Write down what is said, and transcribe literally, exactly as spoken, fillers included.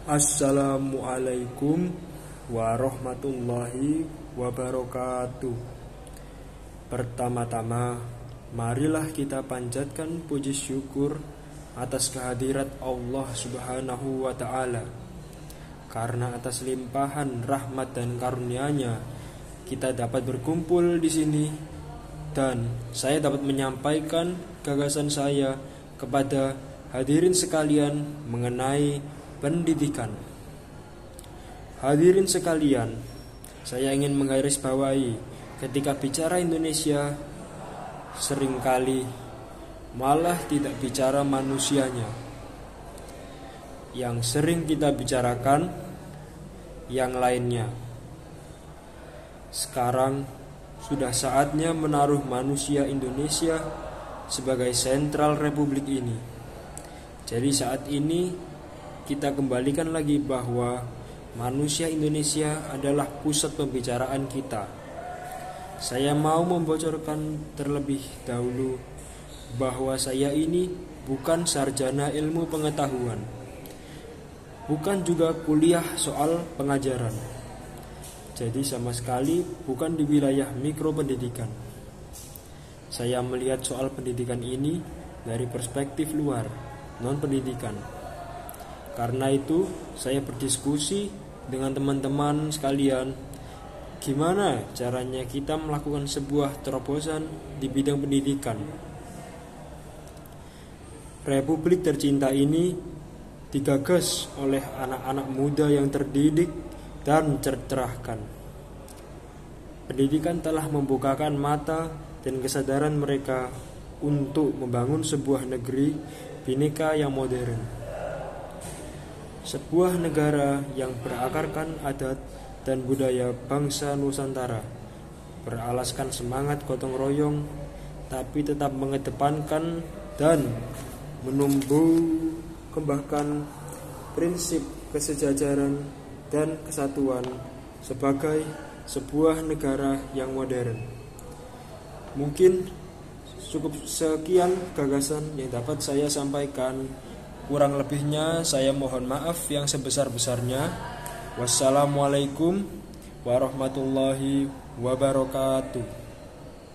Assalamualaikum warahmatullahi wabarakatuh. Pertama-tama, marilah kita panjatkan puji syukur atas kehadirat Allah Subhanahu wa Ta'ala. Karena atas limpahan rahmat dan karunia-Nya, kita dapat berkumpul di sini dan saya dapat menyampaikan gagasan saya kepada hadirin sekalian mengenai pendidikan. Hadirin sekalian, saya ingin menggarisbawahi ketika bicara Indonesia seringkali malah tidak bicara manusianya. Yang sering kita bicarakan yang lainnya. Sekarang sudah saatnya menaruh manusia Indonesia sebagai sentral republik ini. Jadi saat ini kita kembalikan lagi bahwa manusia Indonesia adalah pusat pembicaraan kita. Saya mau membocorkan terlebih dahulu bahwa saya ini bukan sarjana ilmu pengetahuan, bukan juga kuliah soal pengajaran. Jadi sama sekali bukan di wilayah mikropendidikan. Saya melihat soal pendidikan ini dari perspektif luar, non-pendidikan. Karena itu saya berdiskusi dengan teman-teman sekalian, gimana caranya kita melakukan sebuah terobosan di bidang pendidikan. Republik tercinta ini digagas oleh anak-anak muda yang terdidik dan tercerahkan. Pendidikan telah membukakan mata dan kesadaran mereka untuk membangun sebuah negeri bhinneka yang modern. Sebuah negara yang berakarkan adat dan budaya bangsa Nusantara, beralaskan semangat gotong royong, tapi tetap mengedepankan dan menumbuh kembangkan prinsip kesejajaran dan kesatuan sebagai sebuah negara yang modern. Mungkin cukup sekian gagasan yang dapat saya sampaikan. Kurang lebihnya saya mohon maaf yang sebesar-besarnya. Wassalamualaikum warahmatullahi wabarakatuh.